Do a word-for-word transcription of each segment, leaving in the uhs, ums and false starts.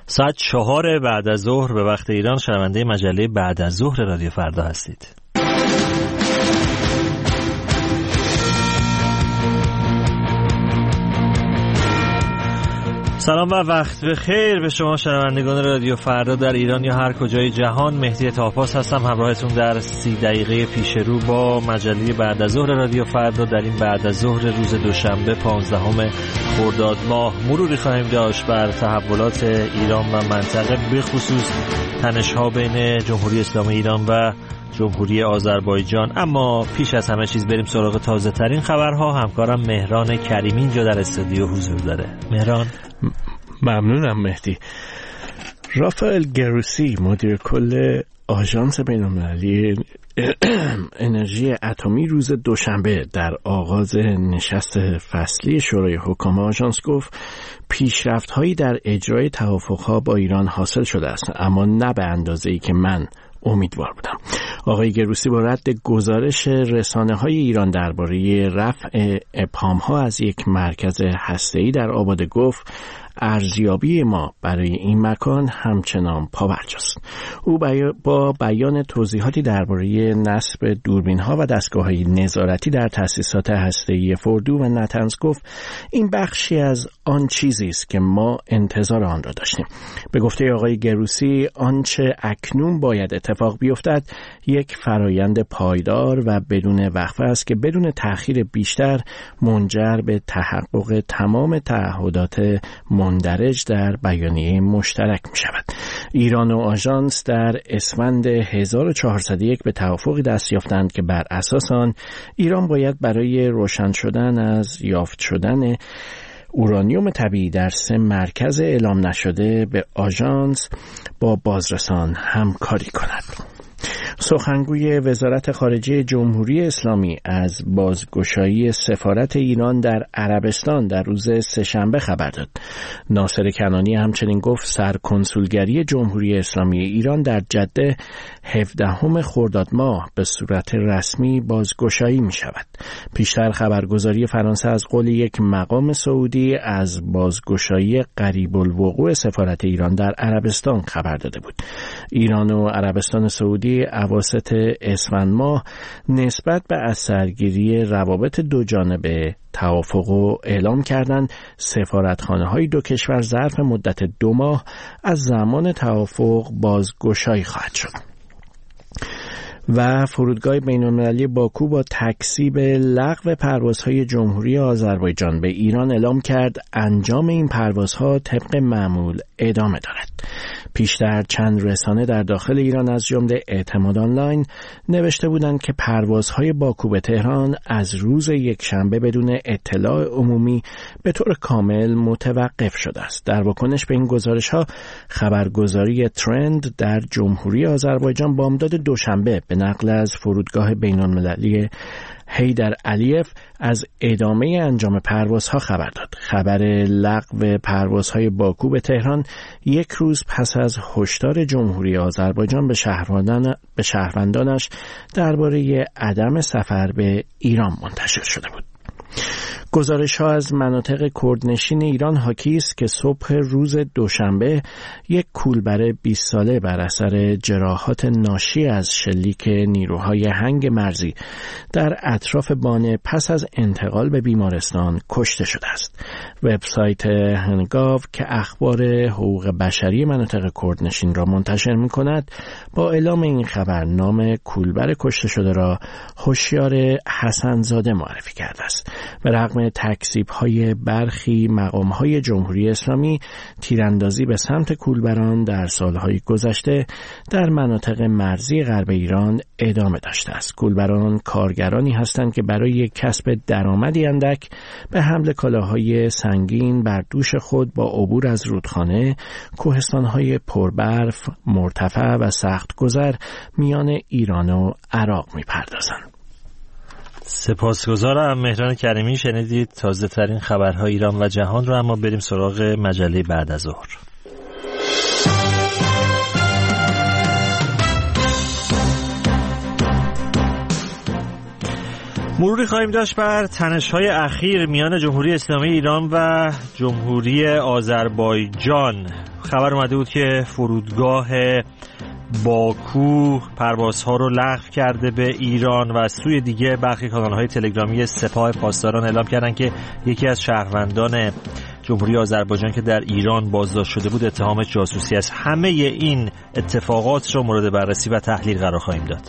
ساعت چهار بعد از ظهر به وقت ایران شنونده مجله بعد از ظهر رادیو فردا هستید. سلام و وقت بخیر به شما شنوندگان رادیو فردا در ایران یا هر کجای جهان. مهدی طاپاس هستم همراهتون در سی دقیقه پیش رو با مجله بعد از ظهر رادیو فردا. در این بعد از ظهر روز دوشنبه پانزدهم خرداد ماه مروری خواهیم داشت بر تحولات ایران و منطقه، به خصوص تنش‌ها بین جمهوری اسلامی ایران و جمهوری آذربایجان. اما پیش از همه چیز بریم سراغ تازه ترین خبرها. همکارم مهران کریمی اینجا در استودیو حضور داره. مهران. ممنونم مهدی. رافائل گروسی مدیر کل آژانس بین‌المللی انرژی اتمی روز دوشنبه در آغاز نشست فصلی شورای حکام آژانس گفت پیشرفت‌هایی در اجرای توافق‌ها با ایران حاصل شده است، اما نه به اندازه‌ای که من امیدوار بودم. آقای گروسی با رد گزارش رسانه‌های ایران درباره رفع ابهام‌ها از یک مرکز هسته‌ای در آباده گفت ارزیابی ما برای این مکان همچنان پابرجاست. او با بیان توضیحاتی درباره نصب دوربین‌ها و دستگاه‌های نظارتی در تأسیسات هسته‌ای فوردو و نتنز گفت این بخشی از آن چیزی است که ما انتظار آن را داشتیم. به گفته آقای گروسی آنچه اکنون باید اتفاق بیفتد یک فرایند پایدار و بدون وقفه است که بدون تأخیر بیشتر منجر به تحقق تمام تعهدات مندرج در بیانیه مشترک می شود. ایران و آژانس در اسفند هزار و چهارصد و یک به توافقی دست یافتند که بر اساس آن ایران باید برای روشن شدن از یافت شدن اورانیوم طبیعی در سه مرکز اعلام نشده به آژانس با بازرسان همکاری کند. سخنگوی وزارت خارجه جمهوری اسلامی از بازگشایی سفارت ایران در عربستان در روز سه‌شنبه خبر داد. ناصر کنانی همچنین گفت سرکنسولگری جمهوری اسلامی ایران در جده هفدهم خرداد ماه به صورت رسمی بازگشایی می شود. پیشتر خبرگزاری فرانسه از قول یک مقام سعودی از بازگشایی قریب الوقوع سفارت ایران در عربستان خبر داده بود. ایران و عربستان سعودی اواسط اسفند ماه نسبت به اثرگیری روابط دو جانبه توافق و اعلام کردند. سفارتخانه‌های دو کشور ظرف مدت دو ماه از زمان توافق بازگشایی خواهد شد. و فرودگاه بین‌المللی باکو با تکذیب لغو پروازهای جمهوری آذربایجان به ایران اعلام کرد انجام این پروازها طبق معمول ادامه دارد. پیشتر چند رسانه در داخل ایران از جمله اعتماد آنلاین نوشته بودند که پروازهای باکو به تهران از روز یکشنبه بدون اطلاع عمومی به طور کامل متوقف شده است. در واکنش به این گزارش‌ها خبرگزاری ترند در جمهوری آذربایجان بامداد دوشنبه به نقل از فرودگاه بین‌المللی حیدر علیف از ادامه انجام پروازها خبر داد. خبر لغو پروازهای باکو به تهران یک روز پس از هشدار جمهوری آذربایجان به شهروندان به شهروندانش درباره عدم سفر به ایران منتشر شده بود. گزارش‌ها از مناطق کردنشین ایران حاکی است که صبح روز دوشنبه یک کولبر بیست ساله بر اثر جراحات ناشی از شلیک نیروهای هنگ مرزی در اطراف بانه پس از انتقال به بیمارستان کشته شده است. وبسایت هنگاو که اخبار حقوق بشری مناطق کردنشین را منتشر می‌کند با اعلام این خبر نام کولبر کشته شده را هوشیار حسن‌زاده معرفی کرده است. به رغم تکذیب‌های برخی مقام‌های جمهوری اسلامی، تیراندازی به سمت کولبران در سالهای گذشته در مناطق مرزی غرب ایران ادامه داشته است. کولبران کارگرانی هستند که برای کسب درآمدی اندک به حمل کالاهای سنگین بر دوش خود با عبور از رودخانه، کوهستان‌های پربرف، مرتفع و سخت‌گذر میان ایران و عراق می‌پردازند. سپاسگزارم مهران کریمی. شنیدید تازه ترین خبرهای ایران و جهان رو. اما بریم سراغ مجله بعد از ظهر. مروری خواهیم داشت بر تنش‌های اخیر میان جمهوری اسلامی ایران و جمهوری آذربایجان. خبر اومده بود که فرودگاه باکو پروازها رو لغو کرده به ایران و از سوی دیگه برخی کانال‌های تلگرامی سپاه پاسداران اعلام کردن که یکی از شهروندان جمهوری آذربایجان که در ایران بازداشت شده بود اتهام جاسوسی است. همه این اتفاقات رو مورد بررسی و تحلیل قرار خواهیم داد.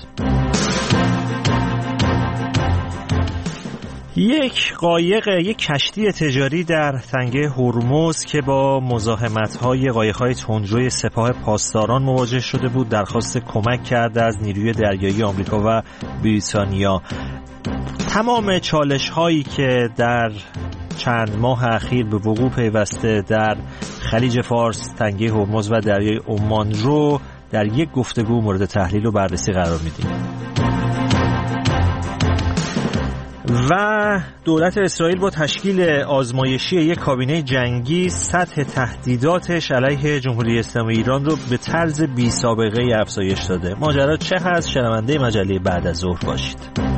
یک قایق، یک کشتی تجاری در تنگه هرمز که با مزاحمت‌های قایق‌های تندروی سپاه پاسداران مواجه شده بود درخواست کمک کرده از نیروی دریایی آمریکا و بریتانیا. تمام چالش‌هایی که در چند ماه اخیر به وقوع پیوسته در خلیج فارس، تنگه هرمز و دریای عمان رو در یک گفتگو مورد تحلیل و بررسی قرار میدیم. و دولت اسرائیل با تشکیل آزمایشی یک کابینه جنگی سطح تهدیداتش علیه جمهوری اسلامی ایران رو به طرز بی سابقه افزایش داده. ماجرا چه هست؟ شنونده مجله بعد از ظهر باشید.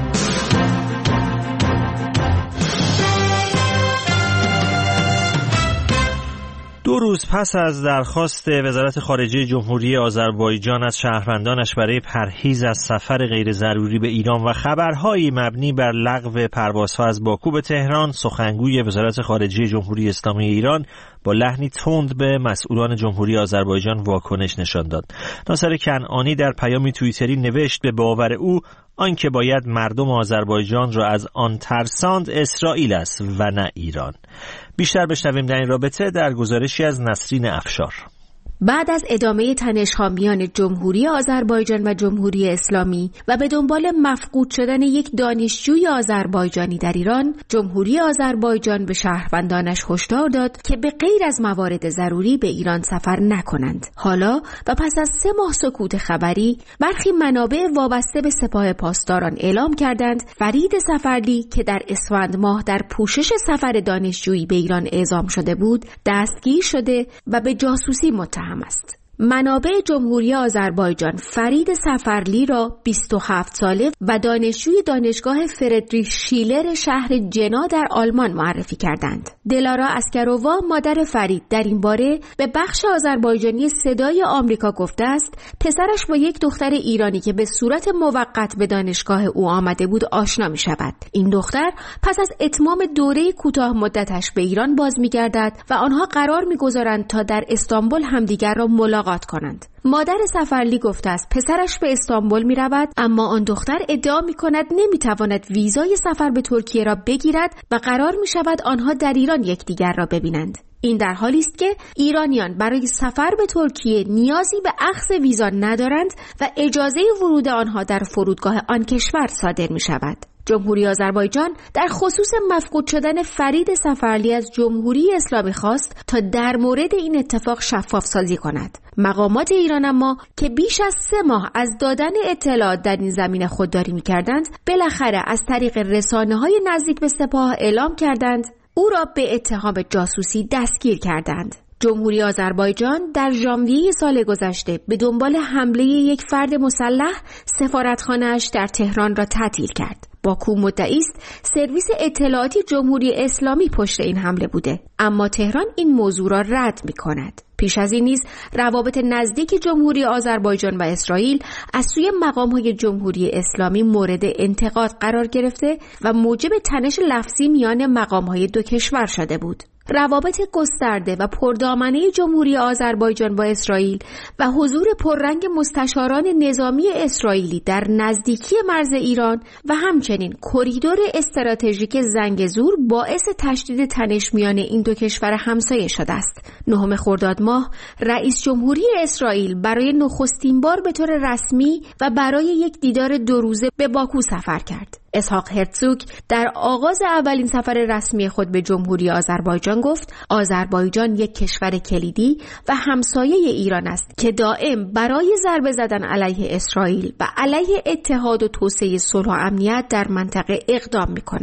دو روز پس از درخواست وزارت خارجه جمهوری آذربایجان از شهروندانش برای پرهیز از سفر غیر ضروری به ایران و خبرهایی مبنی بر لغو پروازها از باکو به تهران، سخنگوی وزارت خارجه جمهوری اسلامی ایران با لحنی تند به مسئولان جمهوری آذربایجان واکنش نشان داد. ناصر کنعانی در پیامی توییتری نوشت به باور او آنکه باید مردم آذربایجان را از آن ترساند اسرائیل است و نه ایران. بیشتر بشنویم در این رابطه در گزارشی از نسرین افشار. بعد از ادامه تنش‌ها میان جمهوری آذربایجان و جمهوری اسلامی و به دنبال مفقود شدن یک دانشجوی آذربایجانی در ایران، جمهوری آذربایجان به شهروندانش هشدار داد که به غیر از موارد ضروری به ایران سفر نکنند. حالا و پس از سه ماه سکوت خبری، برخی منابع وابسته به سپاه پاسداران اعلام کردند فرید سفرلی که در اسفند ماه در پوشش سفر دانشجویی به ایران اعزام شده بود، دستگیر شده و به جاسوسی متهم است. منابع جمهوری آذربایجان فرید سفرلی را بیست و هفت ساله و دانشجوی دانشگاه فردریش شیلر شهر جنا در آلمان معرفی کردند. دلارا اسکرووا مادر فرید در این باره به بخش آذربایجانی صدای آمریکا گفته است پسرش با یک دختر ایرانی که به صورت موقت به دانشگاه او آمده بود آشنا می شود. این دختر پس از اتمام دوره کوتاه مدتش به ایران باز می گردد و آنها قرار می گذارند تا در استانبول همدیگر را ملاقات کنند. مادر سفرلی گفته است پسرش به استانبول می رود، اما آن دختر ادعا می کند نمی تواند ویزای سفر به ترکیه را بگیرد و قرار می شود آنها در ایران یکدیگر را ببینند. این در حالی است که ایرانیان برای سفر به ترکیه نیازی به اخذ ویزا ندارند و اجازه ورود آنها در فرودگاه آن کشور صادر می شود. جمهوری آذربایجان در خصوص مفقود شدن فرید سفرلی از جمهوری اسلامی خواست تا در مورد این اتفاق شفاف سازی کند. مقامات ایران اما که بیش از سه ماه از دادن اطلاعات در این زمینه خودداری می‌کردند، بالاخره از طریق رسانه‌های نزدیک به سپاه اعلام کردند او را به اتهام جاسوسی دستگیر کردند. جمهوری آذربایجان در ژانویه سال گذشته به دنبال حمله یک فرد مسلح سفارتخانه‌اش در تهران را تعطیل کرد. باکو مدعی است سرویس اطلاعاتی جمهوری اسلامی پشت این حمله بوده، اما تهران این موضوع را رد می‌کند. پیش از این نیز روابط نزدیک جمهوری آذربایجان و اسرائیل از سوی مقام‌های جمهوری اسلامی مورد انتقاد قرار گرفته و موجب تنش لفظی میان مقام‌های دو کشور شده بود. روابط گسترده و پردامنه جمهوری آذربایجان با اسرائیل و حضور پررنگ مستشاران نظامی اسرائیلی در نزدیکی مرز ایران و همچنین کریدور استراتژیک زنگزور باعث تشدید تنش میان این دو کشور همسایه شده است. نهم خرداد ماه رئیس جمهوری اسرائیل برای نخستین بار به طور رسمی و برای یک دیدار دو روزه به باکو سفر کرد. اسحاق هرتزوگ در آغاز اولین سفر رسمی خود به جمهوری آذربایجان گفت آذربایجان یک کشور کلیدی و همسایه ایران است که دائم برای ضربه زدن علیه اسرائیل و علیه اتحاد و توسعه صلح و امنیت در منطقه اقدام می کند.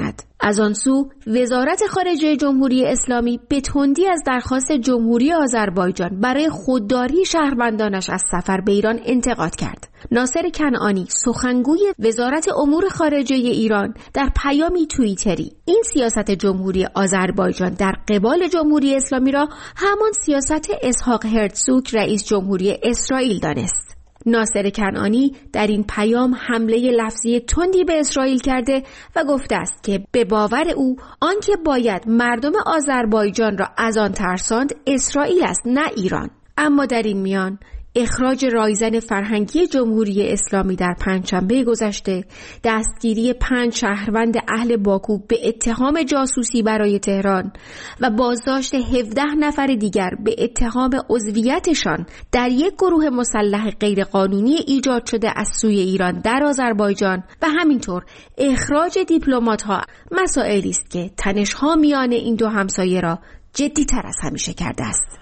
از آن سو وزارت خارجه جمهوری اسلامی به تندی از درخواست جمهوری آذربایجان برای خودداری شهروندانش از سفر به ایران انتقاد کرد. ناصر کنعانی سخنگوی وزارت امور خارجه ایران در پیامی توییتری این سیاست جمهوری آذربایجان در قبال جمهوری اسلامی را همان سیاست اسحاق هرتزوگ رئیس جمهوری اسرائیل دانست. ناصر کنعانی در این پیام حمله لفظی تندی به اسرائیل کرده و گفته است که به باور او آنکه باید مردم آذربایجان را از آن ترساند اسرائیل است نه ایران. اما در این میان اخراج رایزن فرهنگی جمهوری اسلامی در پنجشنبه گذشته، دستگیری پنج شهروند اهل باکو به اتهام جاسوسی برای تهران و بازداشت هفده نفر دیگر به اتهام عضویتشان در یک گروه مسلح غیرقانونی ایجاد شده از سوی ایران در آذربایجان و همینطور اخراج دیپلمات‌ها مسائلی است که تنش‌ها میان این دو همسایه را جدی‌تر از همیشه کرده است.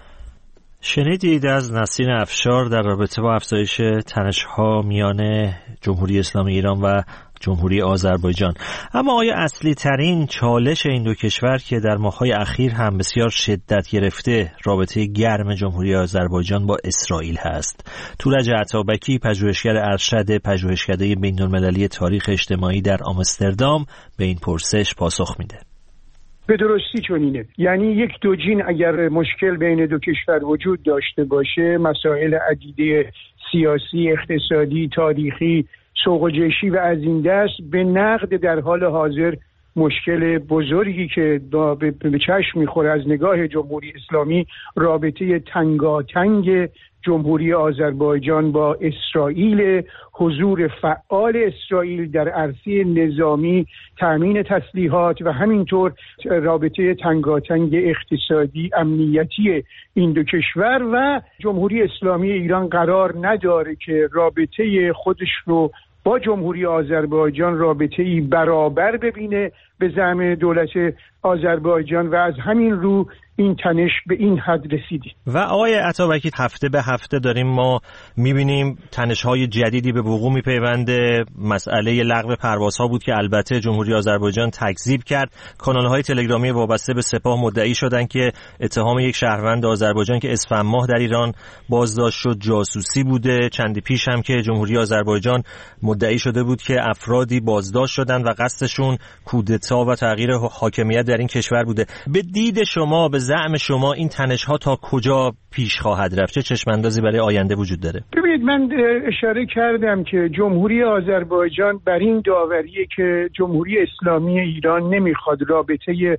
شنیدید از نسرین افشار در رابطه با افزایش تنش‌ها میان جمهوری اسلامی ایران و جمهوری آذربایجان. اما آیا اصلی ترین چالش این دو کشور که در ماه‌های اخیر هم بسیار شدت گرفته رابطه گرم جمهوری آذربایجان با اسرائیل هست؟ تورج عطابکی پژوهشگر ارشد پژوهشکده بین‌المللی تاریخ اجتماعی در آمستردام به این پرسش پاسخ میده. به درستی چنینه. یعنی یک دو جین اگر مشکل بین دو کشور وجود داشته باشه، مسائل عدیده سیاسی، اقتصادی، تاریخی، سوق و جشی و از این دست به نقد در حال حاضر مشکل بزرگی که به چشم میخوره از نگاه جمهوری اسلامی رابطه تنگاتنگ جمهوری آذربایجان با اسرائیل، حضور فعال اسرائیل در عرصه نظامی، تامین تسلیحات و همینطور رابطه تنگاتنگ اقتصادی امنیتی این دو کشور و جمهوری اسلامی ایران قرار نداره که رابطه خودش رو با جمهوری آذربایجان رابطه‌ای برابر ببینه به زعم دولت آذربایجان و از همین رو این تنش به این حد رسیدی. و آقای عطابکی هفته به هفته داریم ما میبینیم تنش‌های جدیدی به وقوع میپیونده. مسئله لغو پروازها بود که البته جمهوری آذربایجان تکذیب کرد. کانال‌های تلگرامی وابسته به سپاه مدعی شدند که اتهام یک شهروند آذربایجان که اسفند ماه در ایران بازداشت شد جاسوسی بوده. چندی پیش هم که جمهوری آذربایجان مدعی شده بود که افرادی بازداشت شدند و قصدشون کودتا و تغییر حاکمیت در این کشور بوده. به دید شما، به زعم شما این تنش‌ها تا کجا پیش خواهد رفت؟ چه چشم‌اندازی برای آینده وجود داره؟ ببینید، من اشاره کردم که جمهوری آذربایجان بر این داوریه که جمهوری اسلامی ایران نمیخواد رابطه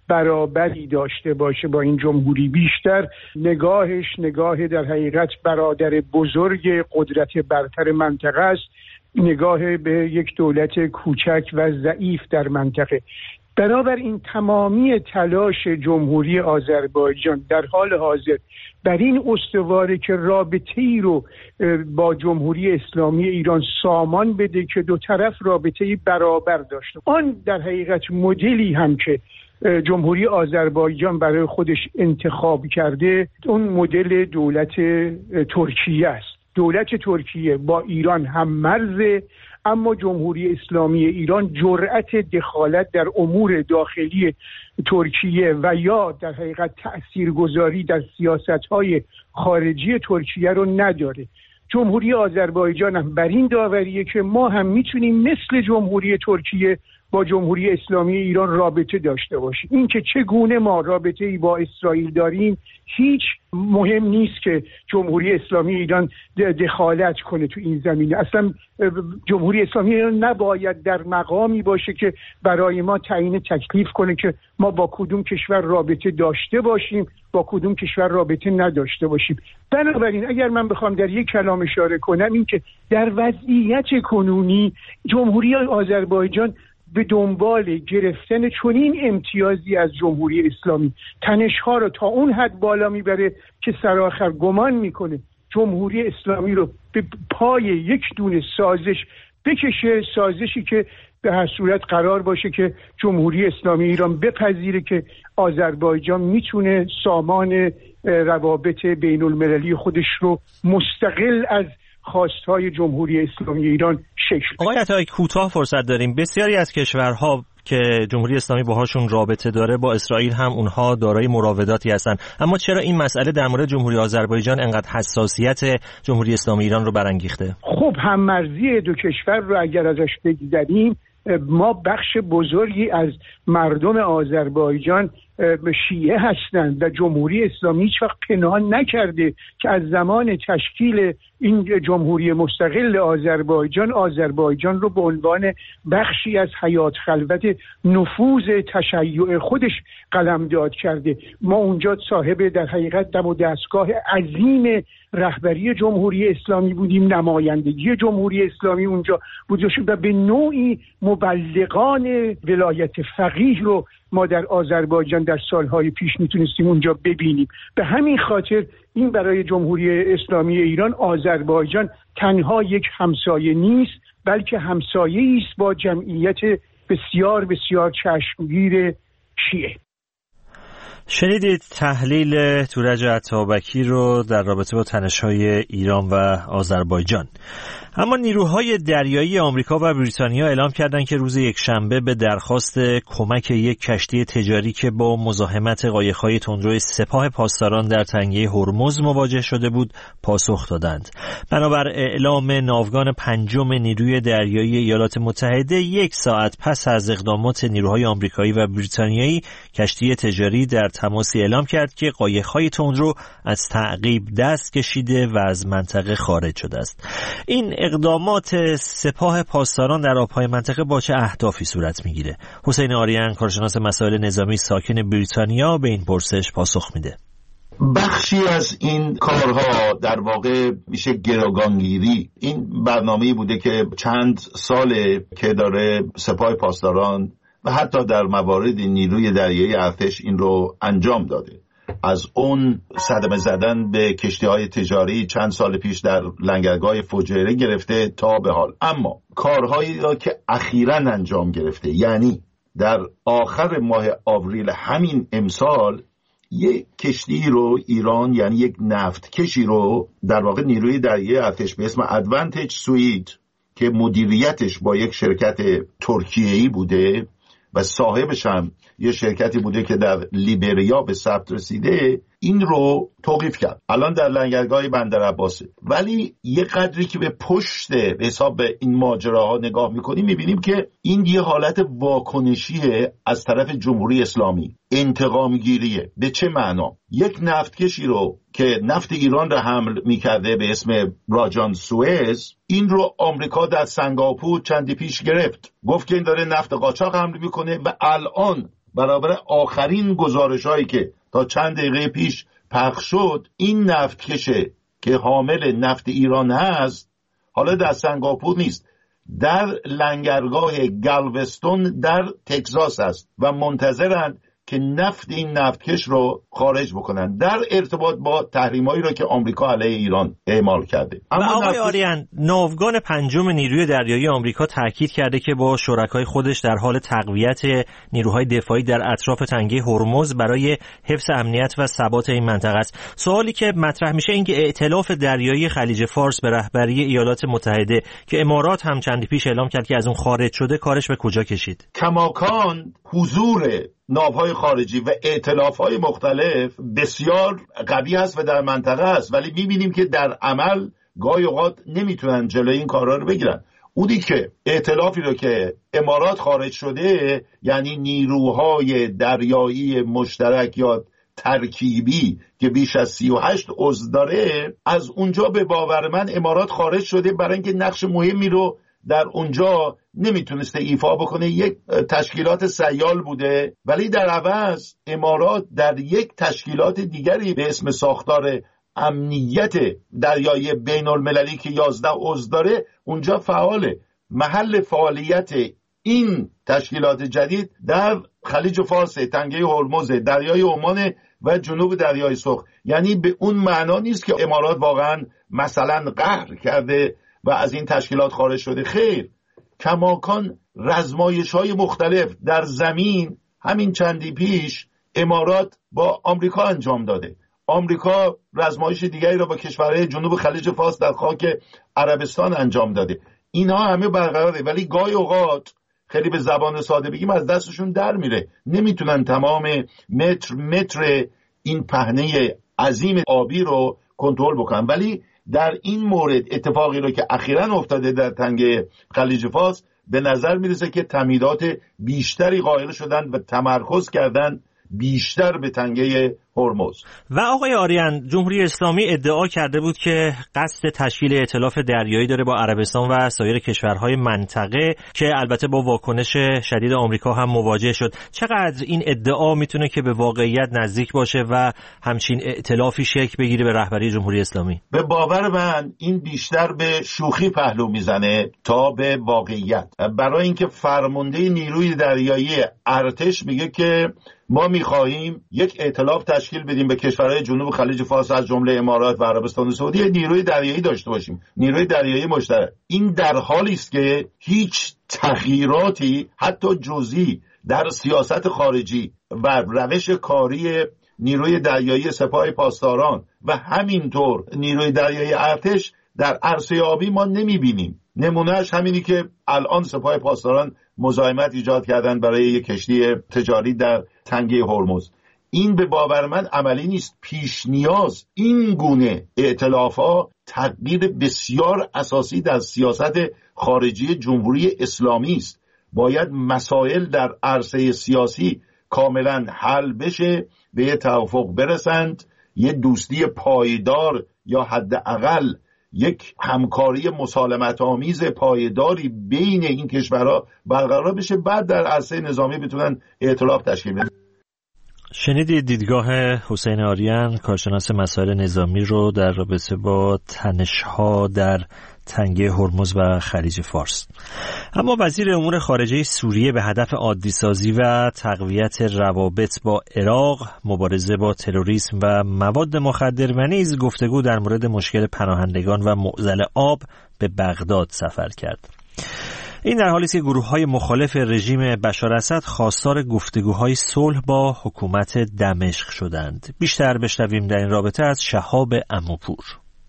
برابری داشته باشه با این جمهوری. بیشتر نگاهش نگاه در حقیقت برادر بزرگ قدرت برتر منطقه است، نگاه به یک دولت کوچک و ضعیف در منطقه. بنابراین تمامی تلاش جمهوری آذربایجان در حال حاضر بر این استواره که رابطه‌ای رو با جمهوری اسلامی ایران سامان بده که دو طرف رابطه‌ای برابر داشته. آن در حقیقت مدلی هم که جمهوری آذربایجان برای خودش انتخاب کرده، اون مدل دولت ترکیه است. دولت ترکیه با ایران هم مرزه، اما جمهوری اسلامی ایران جرأت دخالت در امور داخلی ترکیه و یا در حقیقت تأثیرگذاری در سیاست‌های خارجی ترکیه رو نداره. جمهوری آذربایجان هم بر این داوریه که ما هم میتونیم مثل جمهوری ترکیه با جمهوری اسلامی ایران رابطه داشته باشیم. این که چگونه ما رابطه‌ای با اسرائیل داریم هیچ مهم نیست که جمهوری اسلامی ایران دخالت کنه تو این زمینه. اصلا جمهوری اسلامی ایران نباید در مقامی باشه که برای ما تعیین تکلیف کنه که ما با کدوم کشور رابطه داشته باشیم، با کدوم کشور رابطه نداشته باشیم. بنابراین اگر من بخوام در یک کلام اشاره کنم، این که در وضعیت کنونی جمهوری آذربایجان به دنبال گرفتن چنین امتیازی از جمهوری اسلامی تنش‌ها رو تا اون حد بالا میبره که سرآخر گمان میکنه جمهوری اسلامی رو به پای یک دونه سازش بکشه، سازشی که به هر صورت قرار باشه که جمهوری اسلامی ایران بپذیره که آذربایجان میتونه سامان روابط بین المللی خودش رو مستقل از خواستهای جمهوری اسلامی ایران شکل. آقای عطایی، کوتاه فرصت داریم. بسیاری از کشورها که جمهوری اسلامی باهاشون رابطه داره، با اسرائیل هم اونها دارای مراوداتی هستن. اما چرا این مسئله در مورد جمهوری آذربایجان انقدر حساسیت جمهوری اسلامی ایران رو برانگیخته؟ خب هممرزی دو کشور رو اگر ازش بگذریم، ما بخش بزرگی از مردم آذربایجان شیعه هستند و جمهوری اسلامی هیچ وقت پنهان نکرده که از زمان تشکیل این جمهوری مستقل آذربایجان، آذربایجان رو به عنوان بخشی از حیات خلوت نفوذ تشیع خودش قلمداد کرده. ما اونجا صاحب در حقیقت دم و دستگاه عظیم رهبری جمهوری اسلامی بودیم، نمایندگی جمهوری اسلامی اونجا بود و به نوعی مبلغان ولایت فقیه رو ما در آذربایجان در سالهای پیش میتونستیم اونجا ببینیم. به همین خاطر این برای جمهوری اسلامی ایران آذربایجان تنها یک همسایه نیست، بلکه همسایه‌ای است با جمعیت بسیار بسیار چشمگیر شیعه. شنیدید تحلیل تورج عطابکی رو در رابطه با تنش‌های ایران و آذربایجان. اما نیروهای دریایی آمریکا و بریتانیا اعلام کردند که روز یکشنبه به درخواست کمک یک کشتی تجاری که با مزاحمت قایق‌های تندرو سپاه پاسداران در تنگه هرمز مواجه شده بود پاسخ دادند. بنابر اعلام ناوگان پنجم نیروی دریایی ایالات متحده، یک ساعت پس از اقدامات نیروهای آمریکایی و بریتانیایی، کشتی تجاری در تماسی اعلام کرد که قایق‌های تندرو از تعقیب دست کشیده و از منطقه خارج شده است. این اقدامات سپاه پاسداران در آبهای منطقه با چه اهدافی صورت میگیره؟ حسین آریان، کارشناس مسائل نظامی ساکن بریتانیا، به این پرسش پاسخ میده. بخشی از این کارها در واقع میشه گروگانگیری. این برنامه‌ای بوده که چند ساله که داره سپاه پاسداران و حتی در موارد نیروی دریایی ارتش این رو انجام داده. از اون صدمه زدن به کشتی‌های تجاری چند سال پیش در لنگرگاه فجیره گرفته تا به حال. اما کارهایی را که اخیراً انجام گرفته، یعنی در آخر ماه آوریل همین امسال، یک کشتی رو ایران، یعنی یک نفت کشی رو در واقع نیروی دریایی ارتش به اسم ادوانتج سوئید که مدیریتش با یک شرکت ترکیه‌ای بوده و صاحبش هم یه شرکتی بوده که در لیبریا به ثبت رسیده، این رو توقیف کرد. الان در لنگرگاه بندر عباسه. ولی یه قدری که به پشت حساب به این ماجراها نگاه میکنیم میبینیم که این یه حالت واکنشیه از طرف جمهوری اسلامی، انتقام گیریه. به چه معنا؟ یک نفتکشی رو که نفت ایران رو حمل میکرده به اسم راجان سوئز، این رو آمریکا در سنگاپور چندی پیش گرفت، گفت که این داره نفت قاچاق حمل میکنه و الان برابر آخرین گزارش‌هایی که تا چند دقیقه پیش پخش شد، این نفتکشه که حامل نفت ایران هست حالا در سنگاپور نیست، در لنگرگاه گالوستون در تگزاس است و منتظرند که نفت این نفتکش رو خارج بکنن در ارتباط با تحریمایی رو که آمریکا علیه ایران اعمال کرده. اما آقای نفت... آریان، ناوگان پنجم نیروی دریایی آمریکا تاکید کرده که با شرکای خودش در حال تقویت نیروهای دفاعی در اطراف تنگه هرمز برای حفظ امنیت و ثبات این منطقه است. سوالی که مطرح میشه این که ائتلاف دریایی خلیج فارس به رهبری ایالات متحده که امارات هم چندی پیش اعلام کرد که از اون خارج شده، کارش به کجا کشید؟ کماکان حضور ناوهای خارجی و ائتلاف‌های مختلف بسیار قوی است و در منطقه است، ولی می‌بینیم که در عمل گاهی اوقات نمیتونن جلوی این کارا رو بگیرن. اونی که ائتلافی رو که امارات خارج شده، یعنی نیروهای دریایی مشترک یا ترکیبی که بیش از سی و هشت عضو داره، از اونجا به باور من امارات خارج شده برای اینکه نقش مهمی رو در اونجا نمیتونسته ایفا بکنه. یک تشکیلات سیال بوده، ولی در عوض امارات در یک تشکیلات دیگری به اسم ساختار امنیت دریایی بین المللی که یازده عضو داره اونجا فعاله. محل فعالیت این تشکیلات جدید در خلیج فارس، تنگه هرمز، دریای عمان و جنوب دریای سرخ. یعنی به اون معنا نیست که امارات واقعا مثلا قهر کرده و از این تشکیلات خارج شده. خیر، کماکان رزمایش‌های مختلف در زمین همین چندی پیش امارات با آمریکا انجام داده. آمریکا رزمایش دیگری را با کشورهای جنوب خلیج فارس در خاک عربستان انجام داده. اینها همه برقراره، ولی گاهی اوقات خیلی به زبان ساده بگیم از دستشون در میره، نمیتونن تمام متر متر این پهنه عظیم آبی رو کنترل بکنن. ولی در این مورد اتفاقی رو که اخیراً افتاده در تنگه خلیج فارس به نظر میرسه که تمهیدات بیشتری قائل شدن و تمرکز کردن بیشتر به تنگه هرمز. و آقای آریان، جمهوری اسلامی ادعا کرده بود که قصد تشکیل ائتلاف دریایی داره با عربستان و سایر کشورهای منطقه که البته با واکنش شدید آمریکا هم مواجه شد. چقدر این ادعا میتونه که به واقعیت نزدیک باشه و همچین ائتلافی شکل بگیره به رهبری جمهوری اسلامی؟ به باور من این بیشتر به شوخی پهلو میزنه تا به واقعیت. برای اینکه فرمانده نیروی دریایی ارتش میگه که ما میخواهیم یک ائتلاف تشکیل بدیم به کشورهای جنوب خلیج فارس از جمله امارات و عربستان سعودی، نیروی دریایی داشته باشیم، نیروی دریایی مشترک. این در حالی است که هیچ تغییراتی حتی جزئی در سیاست خارجی و روش کاری نیروی دریایی سپاه پاسداران و همینطور نیروی دریایی ارتش در عرصه آبی ما نمیبینیم. نمونهش همینی که الان سپاه پاسداران مزاحمت ایجاد کردن برای یک کشتی تجاری در تنگه هرمز. این به باور من عملی نیست. پیش نیاز این گونه ائتلاف‌ها تغییر بسیار اساسی در سیاست خارجی جمهوری اسلامی است. باید مسائل در عرصه سیاسی کاملا حل بشه، به یه توافق برسند، یه دوستی پایدار یا حداقل یک همکاری مسالمت آمیز پایداری بین این کشورها برقرار بشه، بعد در عرصه نظامی بتونن ائتلاف تشکیل بدن. شنیدید دیدگاه حسین آریان، کارشناس مسائل نظامی رو در رابطه با تنش‌ها در تنگه هرمز و خلیج فارس. اما وزیر امور خارجه سوریه به هدف عادی سازی و تقویت روابط با عراق، مبارزه با تروریسم و مواد مخدر و نیز گفتگو در مورد مشکل پناهندگان و معضل آب به بغداد سفر کرد. این در حالی است که گروه‌های مخالف رژیم بشار اسد خواستار گفتگوهای صلح با حکومت دمشق شدند. بیشتر بشنویم در این رابطه از شهاب عموپور.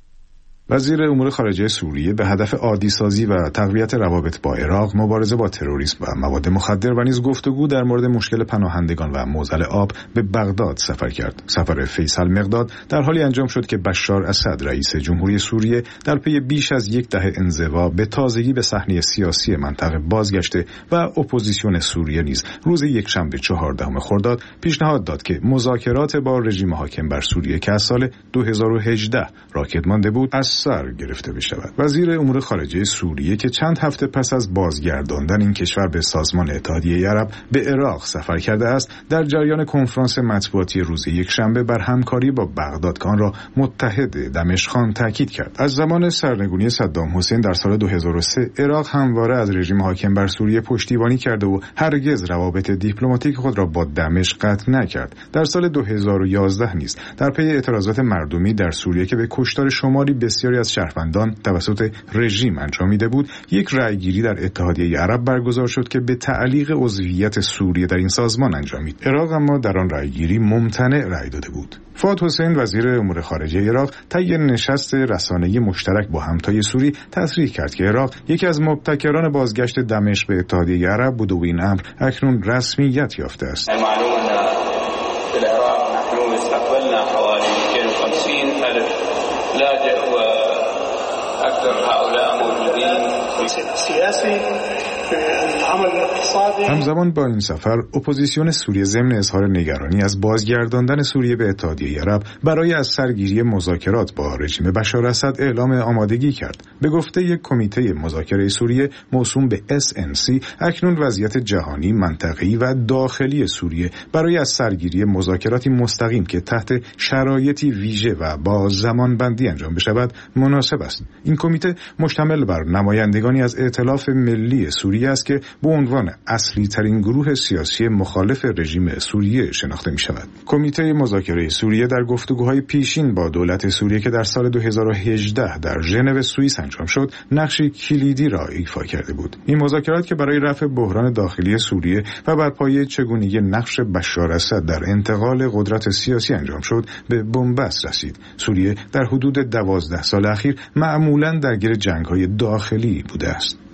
وزیر امور خارجه سوریه به هدف عادی سازی و تقویت روابط با عراق، مبارزه با تروریسم و مواد مخدر و نیز گفتگو در مورد مشکل پناهندگان و معضل آب به بغداد سفر کرد. سفر فیصل مقداد در حالی انجام شد که بشار اسد رئیس جمهوری سوریه در پی بیش از یک دهه انزوا به تازگی به صحنه سیاسی منطقه بازگشته و اپوزیسیون سوریه نیز روز یکشنبه چهاردهم خرداد پیشنهاد داد که مذاکرات با رژیم حاکم بر سوریه که از سال دو هزار و هجده راکد مانده بود از سر گرفته بشود. وزیر امور خارجه سوریه که چند هفته پس از بازگرداندن این کشور به سازمان اتحادیه عرب به عراق سفر کرده است، در جریان کنفرانس مطبوعاتی روز یکشنبه بر همکاری با بغداد که آن را متحد دمشق تاکید کرد. از زمان سرنگونی صدام حسین در سال دو هزار و سه عراق همواره از رژیم حاکم بر سوریه پشتیبانی کرده و هرگز روابط دیپلماتیک خود را با دمشق قطع نکرد. در سال دو هزار و یازده نیز در پی اعتراضات مردمی در سوریه که به کشتار شماری بسیاری از شهروندان توسط رژیم انجامیده بود، یک رأیگیری در اتحادیه عرب برگزار شد که به تعلیق عضویت سوریه در این سازمان انجامید. عراق اما در آن رأیگیری ممتنع رأی داده بود. فؤاد حسین وزیر امور خارجه عراق طی نشست رسانه‌ای مشترک با همتای سوری تصریح کرد که عراق یکی از مبتکران بازگشت دمشق به اتحادیه عرب بود و این امر اکنون رسمیت یافته است. همزمان با این سفر اپوزیسیون سوریه ضمن اظهار نگرانی از بازگرداندن سوریه به اتحادیه عرب برای از سرگیری مذاکرات با رژیم بشار اسد اعلام آمادگی کرد. به گفته یک کمیته مذاکره سوریه موسوم به اس ان سی، اکنون وضعیت جهانی، منطقه‌ای و داخلی سوریه برای از سرگیری مذاکراتی مستقیم که تحت شرایطی ویژه و با زمان بندی انجام بشود مناسب است. این کمیته مشتمل بر نمایندگانی از ائتلاف ملی سوریه است که به عنوان اصلی ترین گروه سیاسی مخالف رژیم سوریه شناخته می شود. کمیته مذاکره سوریه در گفتگوهای پیشین با دولت سوریه که در سال دو هزار و هجده در ژنو سوئیس انجام شد، نقشی کلیدی را ایفا کرده بود. این مذاکرات که برای رفع بحران داخلی سوریه و بر پایه چگونگی نقش بشار اسد در انتقال قدرت سیاسی انجام شد، به بنبست رسید. سوریه در حدود دوازده سال اخیر معمولاً درگیر جنگ‌های داخلی بوده است.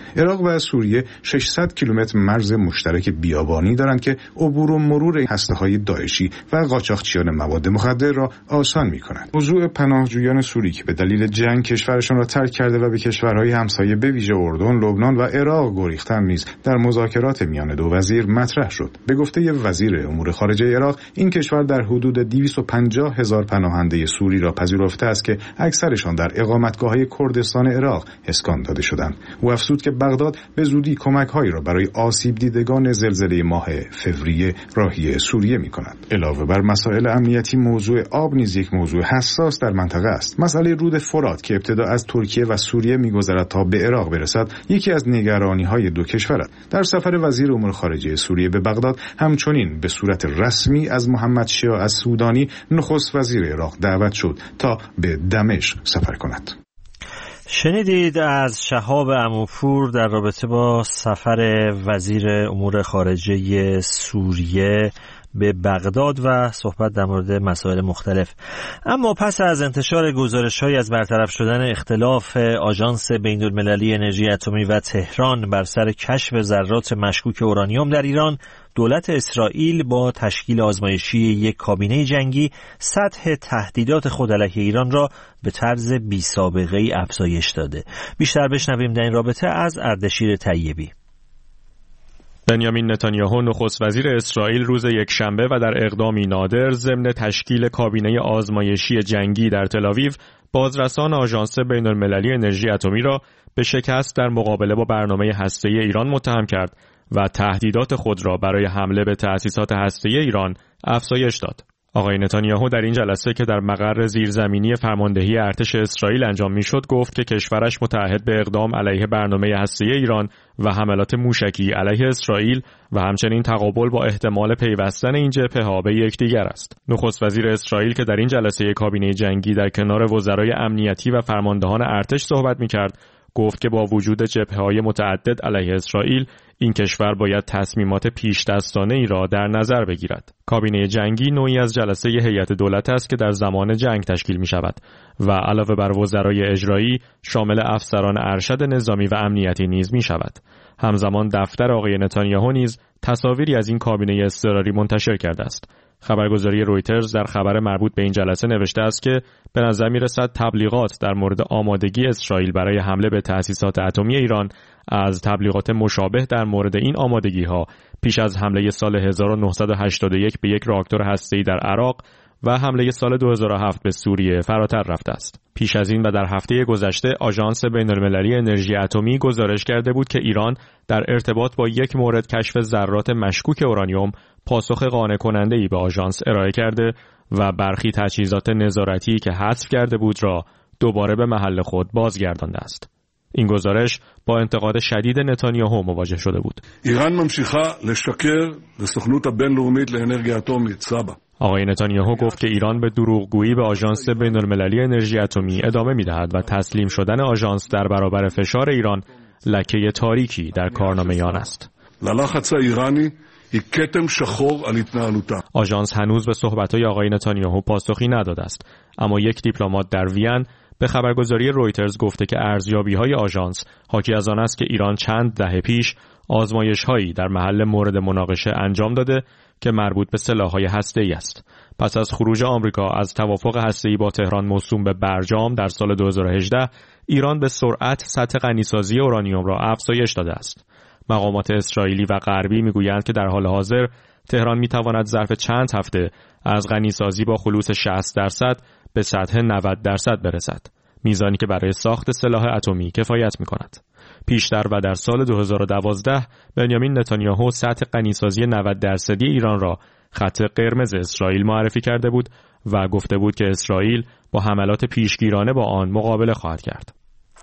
عراق و سوریه ششصد کیلومتر مرز مشترک بیابانی دارند که عبور و مرور هسته‌های داعشی و قاچاقچیان مواد مخدر را آسان می‌کنند. موضوع پناهجویان سوری که به دلیل جنگ کشورشان را ترک کرده و به کشورهای همسایه به ویژه اردن، لبنان و عراق گریختند نیز در مذاکرات میان دو وزیر مطرح شد. به گفته وزیر امور خارجه عراق، این کشور در حدود دویست و پنجاه هزار پناهنده سوری را پذیرفته است که اکثرشان در اقامتگاه‌های کردستان عراق اسکان داده شدند. او افزود که بغداد به زودی کمک‌هایی را برای آسیب دیدگان زلزله ماه فوریه راهی سوریه می‌کند. علاوه بر مسائل امنیتی، موضوع آب نیز یک موضوع حساس در منطقه است. مسئله رود فرات که ابتدا از ترکیه و سوریه می‌گذرد تا به عراق برسد، یکی از نگرانی‌های دو کشور است. در سفر وزیر امور خارجه سوریه به بغداد همچنین به صورت رسمی از محمد شیاع السودانی نخست وزیر عراق دعوت شد تا به دمشق سفر کند. شنیدید از شهاب عموپور در رابطه با سفر وزیر امور خارجه سوریه به بغداد و صحبت در مورد مسائل مختلف. اما پس از انتشار گزارش‌هایی از برطرف شدن اختلاف آژانس بین‌المللی انرژی اتمی و تهران بر سر کشف ذرات مشکوک اورانیوم در ایران، دولت اسرائیل با تشکیل آزمایشی یک کابینه جنگی سطح تهدیدات خود علیه ایران را به طرز بی‌سابقه‌ای افزایش داده. بیشتر بشنویم در این رابطه از اردشیر طیبی. بنیامین نتانیاهو نخست وزیر اسرائیل روز یکشنبه و در اقدامی نادر ضمن تشکیل کابینه آزمایشی جنگی در تل‌آویو بازرسان آژانس بین‌المللی انرژی اتمی را به شکست در مقابله با برنامه هسته‌ای ایران متهم کرد و تهدیدات خود را برای حمله به تأسیسات هسته‌ای ایران افزایش داد. آقای نتانیاهو در این جلسه که در مقر زیرزمینی فرماندهی ارتش اسرائیل انجام میشد گفت که کشورش متعهد به اقدام علیه برنامه هسته‌ای ایران و حملات موشکی علیه اسرائیل و همچنین تقابل با احتمال پیوستن این جبهه‌ها به یکدیگر است. نخست وزیر اسرائیل که در این جلسه کابینه جنگی در کنار وزرای امنیتی و فرماندهان ارتش صحبت می‌کرد، گفت که با وجود جبهه‌های متعدد علیه اسرائیل، این کشور باید تصمیمات پیش دستانه ای را در نظر بگیرد. کابینه جنگی نوعی از جلسه هیئت دولت است که در زمان جنگ تشکیل می شود و علاوه بر وزرای اجرایی شامل افسران ارشد نظامی و امنیتی نیز می شود. همزمان دفتر آقای نتانیاهو نیز تصاویری از این کابینه اضطراری منتشر کرده است. خبرگزاری رویترز در خبر مربوط به این جلسه نوشته است که به نظر می‌رسد تبلیغات در مورد آمادگی اسرائیل برای حمله به تأسیسات اتمی ایران از تبلیغات مشابه در مورد این آمادگی‌ها پیش از حمله سال هزار و نهصد و هشتاد و یک به یک راکتور هسته‌ای در عراق و حمله سال دو هزار و هفت به سوریه فراتر رفته است. پیش از این و در هفته گذشته آژانس بین‌المللی انرژی اتمی گزارش کرده بود که ایران در ارتباط با یک مورد کشف ذرات مشکوک اورانیوم پاسخ قانع کننده‌ای به آژانس ارائه کرده و برخی تجهیزات نظارتی که حذف کرده بود را دوباره به محل خود بازگردانده است. این گزارش با انتقاد شدید نتانیاهو مواجه شده بود. ایران ממשיכה לשקר לסוכנות הבינלאומית לאנרגיה אטומית סבא. آقای نتانیاهو گفت که ایران به دروغگویی به آژانس بین‌المللی انرژی اتمی ادامه می‌دهد و تسلیم شدن آژانس در برابر فشار ایران لکه تاریکی در کارنامه آن است. ללחץ האיראני היא כתם שחור על התנהלותה. آژانس هنوز به صحبت‌های آقای نتانیاهو پاسخی نداده است، اما یک دیپلمات در وین به خبرگزاری رویترز گفته که ارزیابی‌های آژانس حاکی از آن است که ایران چند دهه پیش آزمایش‌هایی در محل مورد مناقشه انجام داده که مربوط به سلاح‌های هسته‌ای است. پس از خروج آمریکا از توافق هسته‌ای با تهران موسوم به برجام در سال دو هزار و هجده، ایران به سرعت سطح غنیسازی اورانیوم را افزایش داده است. مقامات اسرائیلی و غربی می‌گویند که در حال حاضر تهران می‌تواند ظرف چند هفته از غنیسازی با خلوص شصت درصد به سطح نود درصد برسد، میزانی که برای ساخت سلاح اتمی کفایت می‌کند. پیشتر و در سال دو هزار و دوازده بنیامین نتانیاهو سطح غنیسازی نود درصدی ایران را خط قرمز اسرائیل معرفی کرده بود و گفته بود که اسرائیل با حملات پیشگیرانه با آن مقابله خواهد کرد.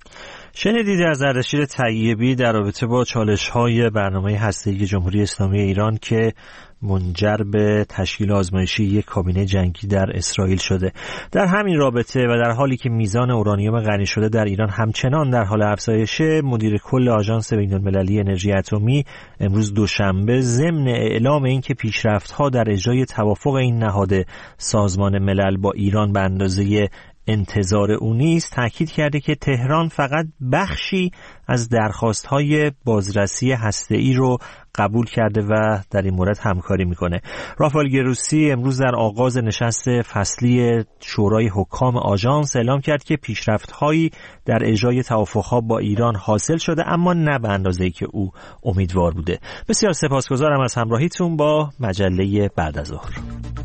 شنیدید از اردشیر طیبی در رابطه با چالش‌های برنامه هسته‌ای جمهوری اسلامی ایران که منجر به تشکیل آزمایشی یک کابینه جنگی در اسرائیل شده. در همین رابطه و در حالی که میزان اورانیوم غنی شده در ایران همچنان در حال افزایشه، مدیر کل آژانس بین‌المللی انرژی اتمی امروز دوشنبه ضمن اعلام اینکه پیشرفت‌ها در اجرای توافق این نهاد سازمان ملل با ایران به اندازه انتظار او نیست، تاکید کرده که تهران فقط بخشی از درخواست‌های بازرسی هسته‌ای رو قبول کرده و در این مورد همکاری میکنه. رافائل گروسی امروز در آغاز نشست فصلی شورای حکام آژانس اعلام کرد که پیشرفت‌هایی در اجرای توافق‌ها با ایران حاصل شده، اما نه به اندازه‌ای که او امیدوار بوده. بسیار سپاسگزارم از همراهیتون با مجله بعد از ظهر.